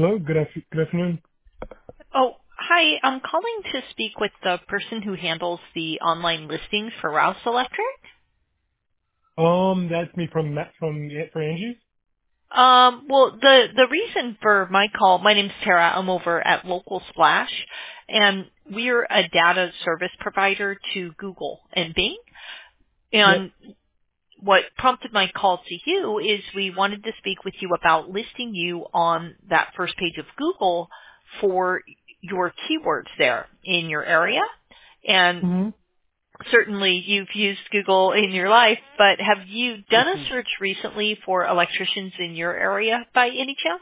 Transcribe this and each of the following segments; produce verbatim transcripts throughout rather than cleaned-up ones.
Hello, good, after- good afternoon. Oh, hi. I'm calling to speak with the person who handles the online listings for Rouse Electric. Um, that's me from Matt from for Angie's. Um, well, the the reason for my call, my name's Tara. I'm over at Local Splash, and we're a data service provider to Google and Bing. Yep. And what prompted my call to you is we wanted to speak with you about listing you on that first page of Google for your keywords there in your area. And Mm-hmm. certainly you've used Google in your life, but have you Yes, done a ma'am. search recently for electricians in your area by any chance?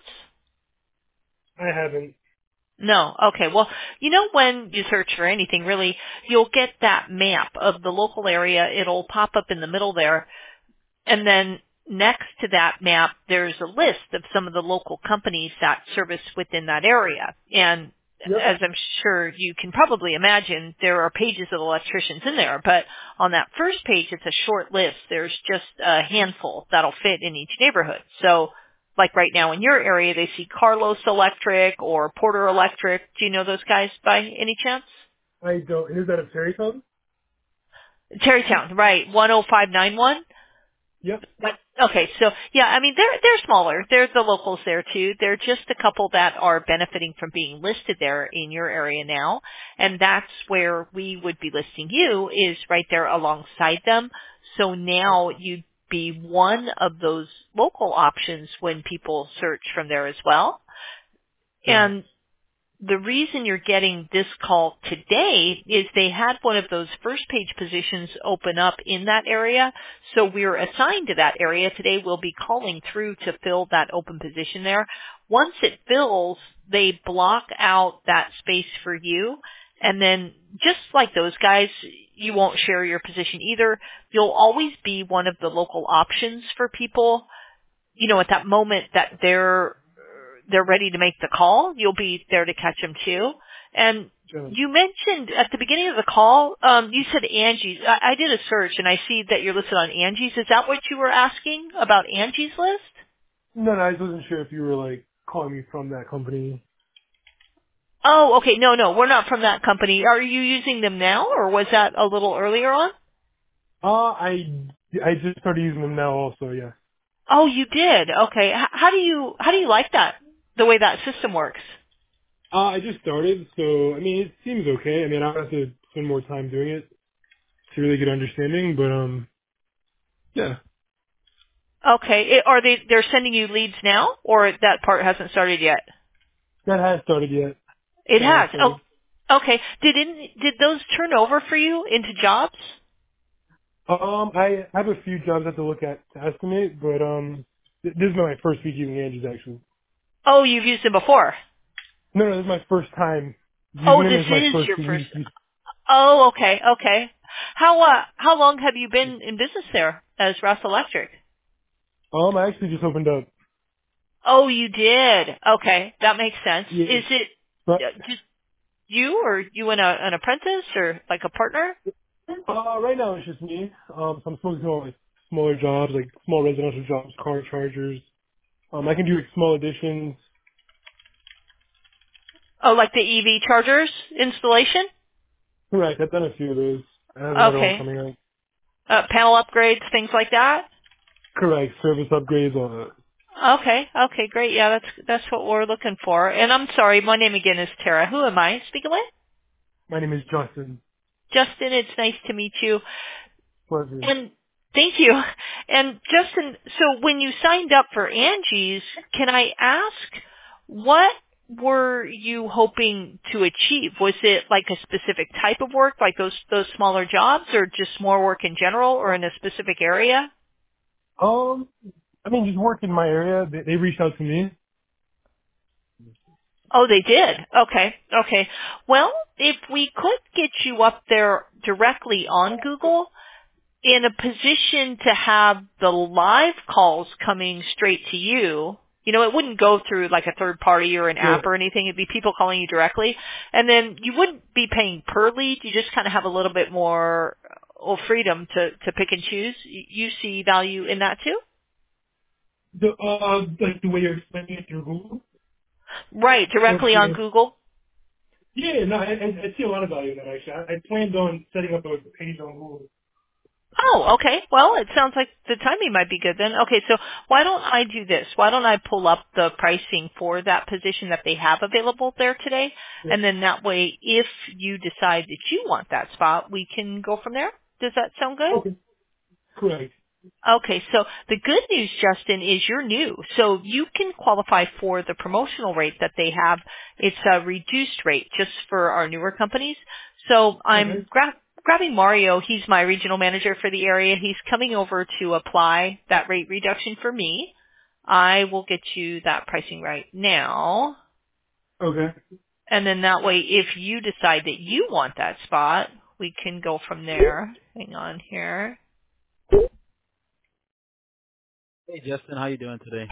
I haven't. No. Okay. Well, you know when you search for anything, really, you'll get that map of the local area. It'll pop up in the middle there. And then next to that map, there's a list of some of the local companies that service within that area. And Yep. as I'm sure you can probably imagine, there are pages of electricians in there. But on that first page, it's a short list. There's just a handful that'll fit in each neighborhood. So like right now in your area, they see Carlos Electric or Porter Electric. Do you know those guys by any chance? I don't. And is that a Terry phone? Terrytown, right, one oh five nine one. Yep. But, okay, so yeah, I mean they're they're smaller. They're the locals there too. They're just a couple that are benefiting from being listed there in your area now, and that's where we would be listing you is right there alongside them. So now you'd be one of those local options when people search from there as well. Got it. And the reason you're getting this call today is they had one of those first page positions open up in that area. So we're assigned to that area. Today we'll be calling through to fill that open position there. Once it fills, they block out that space for you. And then just like those guys, you won't share your position either. You'll always be one of the local options for people, you know, at that moment that they're they're ready to make the call, you'll be there to catch them too. And Got it. you mentioned at the beginning of the call, um, you said Angie's. I, I did a search and I see that you're listed on Angie's. Is that what you were asking about Angie's list? No, no, I just wasn't sure if you were like calling me from that company. Oh, okay. No, no, we're not from that company. Are you using them now, or was that a little earlier on? Uh, I I just started using them now. Also, yeah. Oh, you did. Okay. H- how do you how do you like that? The way that system works? Uh, I just started, so I mean, it seems okay. I mean, I'll have to spend more time doing it to really get understanding, but um, yeah, Okay. It, are they they're sending you leads now, or that part hasn't started yet? that has started yet. It That has has. Oh, started. okay. Did in, did those turn over for you into jobs? Um, I have a few jobs I have to look at to estimate, but um, th- this is my first week using Angie's actually. Oh, you've used them before. No, no, this is my first time using Oh, them. this This is my is first your first. week. Oh, okay, okay. How uh how long have you been in business there as Rouse Electric? Um, I actually just opened up. Oh, you did. Okay, that makes sense. Yeah, Is it but uh, just you, or you and a, an apprentice, or like a partner? uh, right now it's just me. Um, so I'm focusing on like smaller jobs, like small residential jobs, car chargers. Um, I can do like small additions. Oh, like the E V chargers installation? Correct. I've done a few of those. I have another one Okay. coming up. Uh, panel upgrades, things like that. Correct. Service upgrades. All that. Okay. Okay. Great. Yeah, that's that's what we're looking for. And I'm sorry, my name again is Tara. Who am I speaking with? My name is Justin. Justin. It's nice to meet you. Pleasure. And thank you. And Justin, so when you signed up for Angie's, can I ask what were you hoping to achieve? Was it like a specific type of work, like those those smaller jobs, or just more work in general, or in a specific area? Um, I mean, just work in my area. They, they reached out to me. Oh, they did. Okay. Okay. Well, if we could get you up there directly on Google in a position to have the live calls coming straight to you, you know, it wouldn't go through like a third party or an Yeah. app or anything. It'd be people calling you directly. And then you wouldn't be paying per lead. You just kind of have a little bit more uh, freedom to, to pick and choose. You you see value in that too? The uh, like the way you're explaining it through Google. Right, directly on Okay. Google. Yeah, no, I, I I see a lot of value in that actually. I, I planned on setting up a page on Google. Oh, okay. Well, it sounds like the timing might be good then. Okay, so why don't I do this? Why don't I pull up the pricing for that position that they have available there today? Yeah. And then that way, if you decide that you want that spot, we can go from there. Does that sound good? Okay. Correct. Okay, so the good news, Justin, is you're new. So you can qualify for the promotional rate that they have. It's a reduced rate just for our newer companies. So I'm Okay. gra- grabbing Mario. He's my regional manager for the area. He's coming over to apply that rate reduction for me. I will get you that pricing right now. Okay. And then that way, if you decide that you want that spot, we can go from there. Hang on here. Hey Justin, how you doing today?